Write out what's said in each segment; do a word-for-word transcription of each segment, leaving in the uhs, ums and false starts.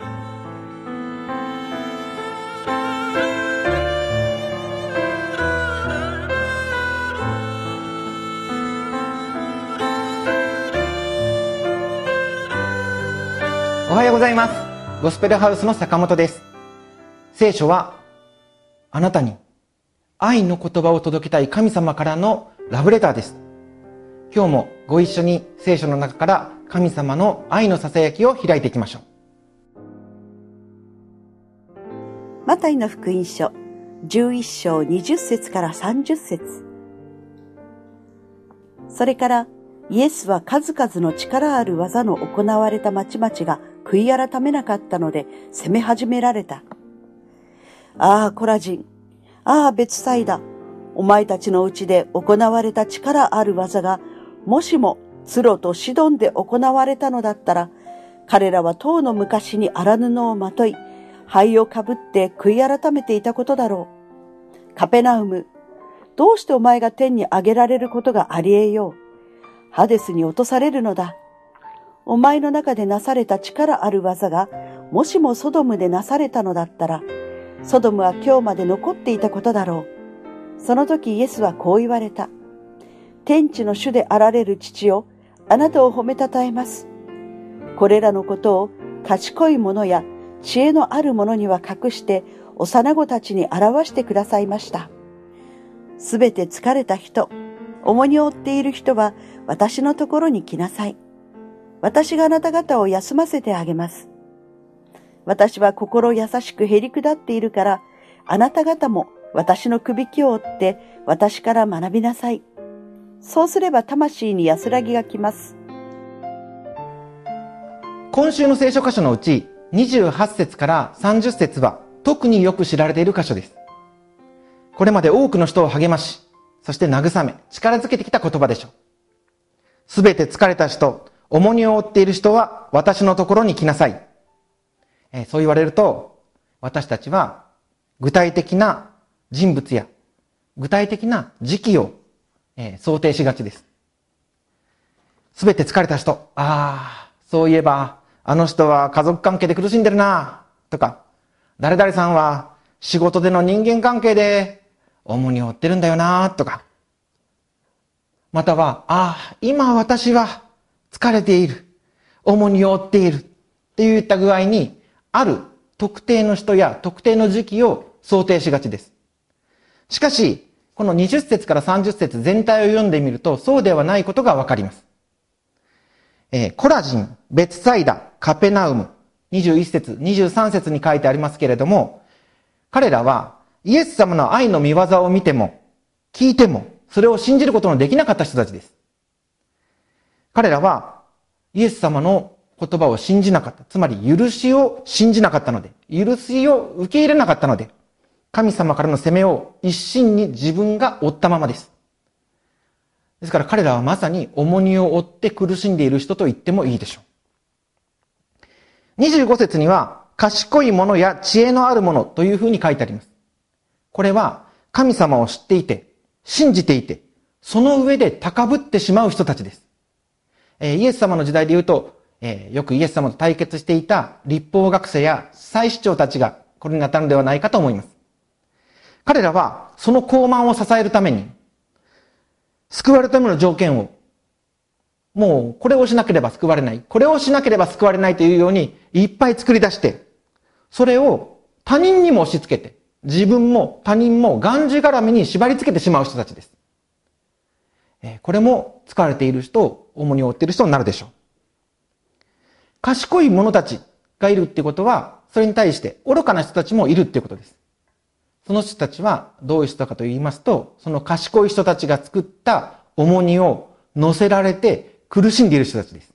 おはようございます。ゴスペルハウスの坂本です。聖書はあなたに愛の言葉を届けたい神様からのラブレターです。今日もご一緒に聖書の中から神様の愛のささやきを開いていきましょう。 マタイの福音書じゅういっ章にじゅっ節からさんじゅっ節。それからイエスは数々の力ある技の行われた町々が悔い改めなかったので責め始められた。ああコラジン、ああベツサイダ、お前たちのうちで行われた力ある技がもしもツロとシドンで行われたのだったら、彼らはとうの昔に荒布をまとい灰をかぶって悔い改めていたことだろう。カペナウム、どうしてお前が天に上げられることがありえよう。ハデスに落とされるのだ。お前の中でなされた力ある技がもしもソドムでなされたのだったら、ソドムは今日まで残っていたことだろう。その時イエスはこう言われた。天地の主であられる父よ、あなたを褒めたたえます。これらのことを賢い者や知恵のある者には隠して幼子たちに表してくださいました。すべて疲れた人、重荷を負っている人は私のところに来なさい。私があなた方を休ませてあげます。私は心優しくへり下っているから、あなた方も私のくびきを追って私から学びなさい。そうすれば魂に安らぎがきます。 今週の聖書箇所のうちにじゅうはち節からさんじゅっ節は特によく知られている箇所です。これまで多くの人を励まし、そして慰め、力づけてきた言葉でしょう。すべて疲れた人、重荷を負っている人は私のところに来なさい。えー、そう言われると、私たちは具体的な人物や具体的な時期を、えー、想定しがちです。すべて疲れた人、ああ、そういえばあの人は家族関係で苦しんでるな、とか、誰々さんは仕事での人間関係で重荷を負ってるんだよな、とか、または、ああ、今私は疲れている、重荷を負っているっていった具合に、ある特定の人や特定の時期を想定しがちです。しかし、このにじゅっ節からさんじゅっ節全体を読んでみると、そうではないことがわかります。えー、コラジン、ベツサイダ、カペナウム、にじゅういち節、にじゅうさん節に書いてありますけれども、彼らはイエス様の愛の御業を見ても、聞いても、それを信じることのできなかった人たちです。彼らはイエス様の言葉を信じなかった。つまり許しを信じなかったので、許しを受け入れなかったので、神様からの責めを一心に自分が負ったままです。ですから彼らはまさに重荷を負って苦しんでいる人と言ってもいいでしょう。にじゅうご節には、賢い者や知恵のある者というふうに書いてあります。これは神様を知っていて、信じていて、その上で高ぶってしまう人たちです。えー、イエス様の時代で言うと、えー、よくイエス様と対決していた律法学者や祭司長たちがこれに当たるのではないかと思います。彼らはその高慢を支えるために、救われるための条件を、もうこれをしなければ救われない、これをしなければ救われないというようにいっぱい作り出して、それを他人にも押し付けて、自分も他人もがんじがらめに縛り付けてしまう人たちです。これも疲れている人、重荷を負っている人になるでしょう。賢い者たちがいるってことは、それに対して愚かな人たちもいるっていうことです。その人たちはどういう人かと言いますと、その賢い人たちが作った重荷を乗せられて苦しんでいる人たちです。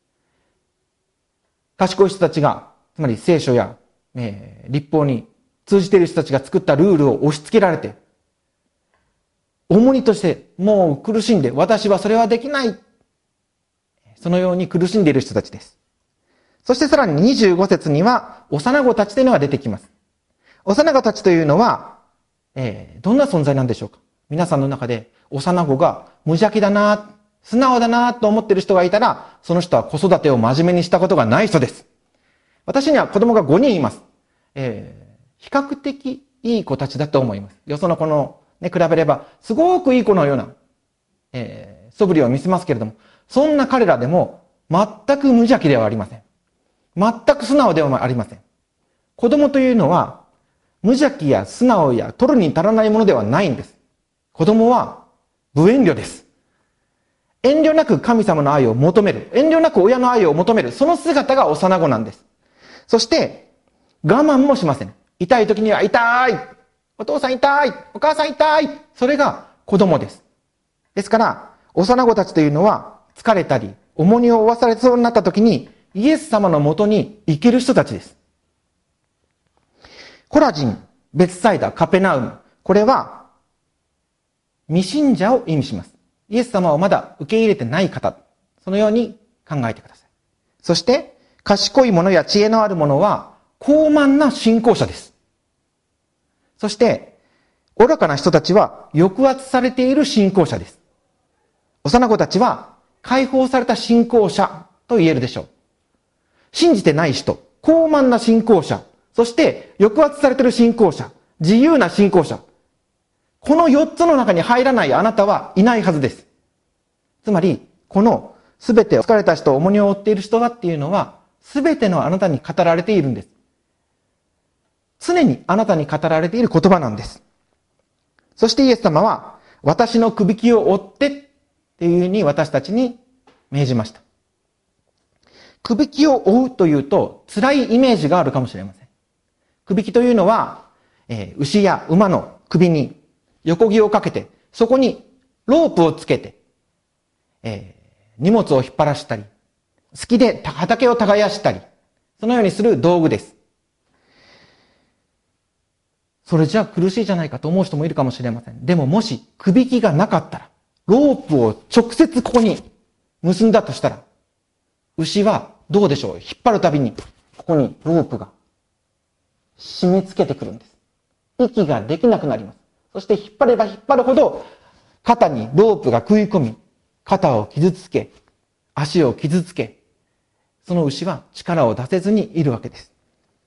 賢い人たちが、つまり聖書や、えー、律法に通じている人たちが作ったルールを押し付けられて、重荷としてもう苦しんで、私はそれはできない。そのように苦しんでいる人たちです。そしてさらににじゅうご節には、幼子たちというのが出てきます。幼子たちというのは、えー、どんな存在なんでしょうか。皆さんの中で幼子が無邪気だな、素直だなと思っている人がいたら、その人は子育てを真面目にしたことがない人です。 私には子供がごにんいます。えー、比較的いい子たちだと思います。よその子のね、比べれば、すごくいい子のような、えー、素振りを見せますけれども、そんな彼らでも、全く無邪気ではありません。全く素直ではありません。子供というのは、無邪気や素直や取るに足らないものではないんです。子供は無遠慮です。遠慮なく神様の愛を求める。遠慮なく親の愛を求める。その姿が幼子なんです。そして、我慢もしません。痛い時には痛い。お父さん痛い。お母さん痛い。それが子供です。ですから、幼子たちというのは疲れたり、重荷を負わされそうになった時に、イエス様のもとに行ける人たちです。コラジン、ベツサイダ、カペナウム。これは、未信者を意味します。イエス様をまだ受け入れてない方。そのように考えてください。そして、賢い者や知恵のある者は、高慢な信仰者です。そして、愚かな人たちは抑圧されている信仰者です。幼子たちは解放された信仰者と言えるでしょう。信じてない人、高慢な信仰者、そして抑圧されている信仰者、自由な信仰者。このよっつの中に入らないあなたはいないはずです。つまり、このすべて疲れた人、重荷を負っている人はっていうのは、すべてのあなたに語られているんです。常にあなたに語られている言葉なんです。そしてイエス様は、私のくびきを追ってっていうふうに私たちに命じました。くびきを追うというと辛いイメージがあるかもしれません。くびきというのは、えー、牛や馬の首に横木をかけて、そこにロープをつけて、えー、荷物を引っ張らしたり、好きで畑を耕したり、そのようにする道具です。それじゃ苦しいじゃないかと思う人もいるかもしれません。でももし、くびきがなかったら、ロープを直接ここに結んだとしたら、牛はどうでしょう？引っ張るたびに、ここにロープが締め付けてくるんです。息ができなくなります。そして引っ張れば引っ張るほど、肩にロープが食い込み、肩を傷つけ、足を傷つけ、その牛は力を出せずにいるわけです。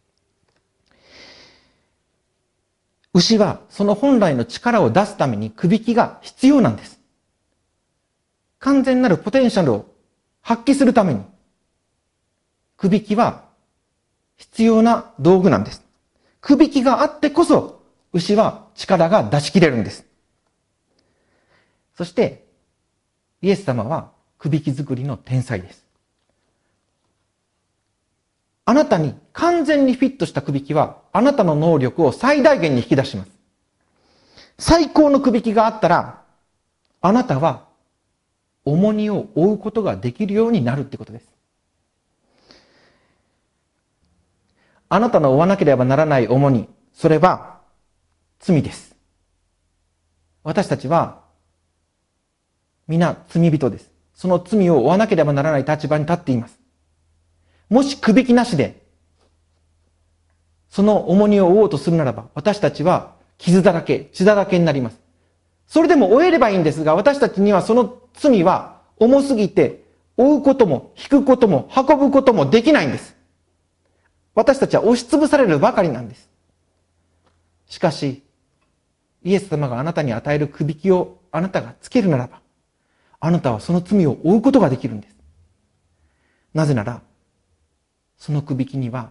牛はその本来の力を出すためにくびきが必要なんです。完全なるポテンシャルを発揮するために、くびきは必要な道具なんです。くびきがあってこそ、牛は力が出し切れるんです。そして、イエス様はくびき作りの天才です。あなたに完全にフィットしたくびきは、あなたの能力を最大限に引き出します。最高のくびきがあったら、あなたは重荷を負うことができるようになるってことです。あなたの負わなければならない重荷、それは罪です。私たちは皆罪人です。その罪を負わなければならない立場に立っています。もしくびきなしで、その重荷を負おうとするならば、私たちは傷だらけ、血だらけになります。それでも負えればいいんですが、私たちにはその罪は重すぎて、負うことも、引くことも、運ぶこともできないんです。私たちは押しつぶされるばかりなんです。しかし、イエス様があなたに与えるくびきをあなたがつけるならば、あなたはその罪を負うことができるんです。なぜなら、そのくびきには、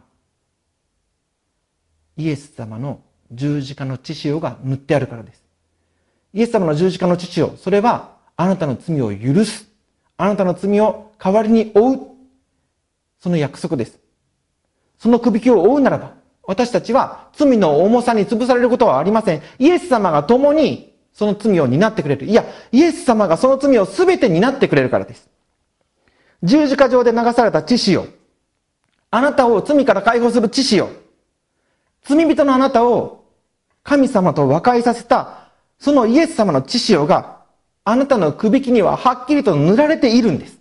イエス様の十字架の血潮が塗ってあるからです。イエス様の十字架の血潮、それはあなたの罪を許す。あなたの罪を代わりに負う。その約束です。そのくびきを負うならば、私たちは罪の重さに潰されることはありません。イエス様が共にその罪を担ってくれる。いや、イエス様がその罪をすべて担ってくれるからです。十字架上で流された血潮、あなたを罪から解放する血潮、罪人のあなたを神様と和解させた、そのイエス様の血潮があなたのくびきにははっきりと塗られているんです。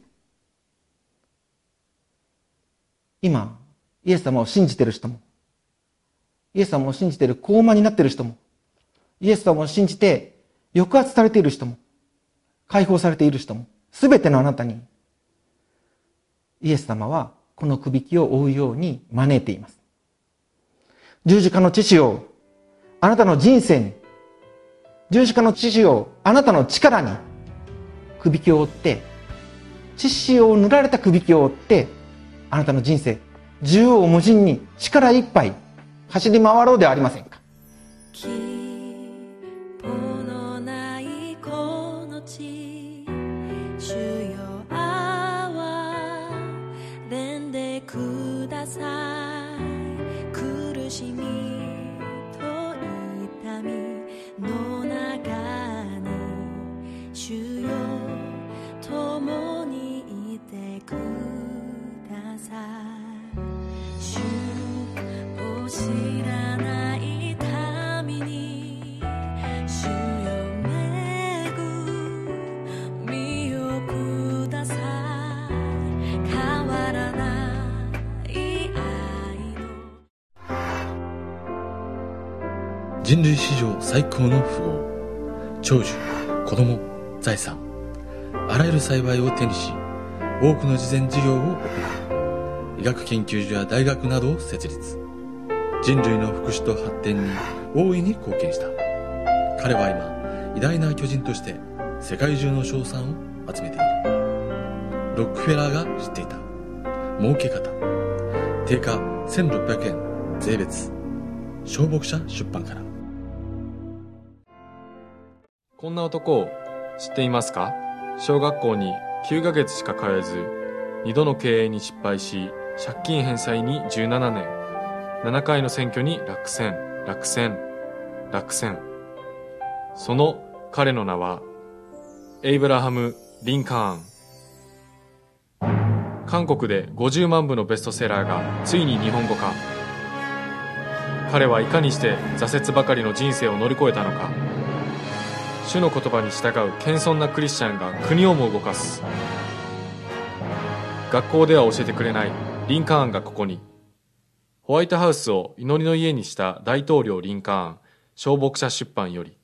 今、イエス様を信じている人も、イエス様を信じている高慢になっている人も、イエス様を信じて抑圧されている人も、解放されている人も、すべてのあなたに、イエス様はこのくびきを追うように招いています。十字架の血潮をあなたの人生に、十字架の血潮をあなたの力に、くびきを追って、血潮を塗られたくびきを追って、あなたの人生、縦横無尽に力いっぱい走り回ろうではありませんか。 希望のないこの地、主よ憐れんでください。苦しみと痛みの中に主よ共にいてください。主を知らない民に主よ恵みをください。変わらない愛の人類史上最高の富豪、長寿、子供、財産、あらゆる幸いを手にし、多くの慈善事業を行う。医学研究所や大学などを設立。人類の福祉と発展に大いに貢献した。彼は今、偉大な巨人として世界中の称賛を集めている。ロックフェラーが知っていた儲け方。定価せんろっぴゃくえん税別。小牧者出版から。 こんな男を知っていますか？小学校にきゅうかげつしか通えず、にどの経営に失敗し、借金返済にじゅうななねん、ななかいの選挙に落選、落選、落選。その彼の名は、エイブラハム・リンカーン。韓国でごじゅうまんぶのベストセラーがついに日本語化。彼はいかにして挫折ばかりの人生を乗り越えたのか。主の言葉に従う謙遜なクリスチャンが国をも動かす。学校では教えてくれないリンカーンがここに。ホワイトハウスを祈りの家にした大統領リンカーン、小牧者出版より。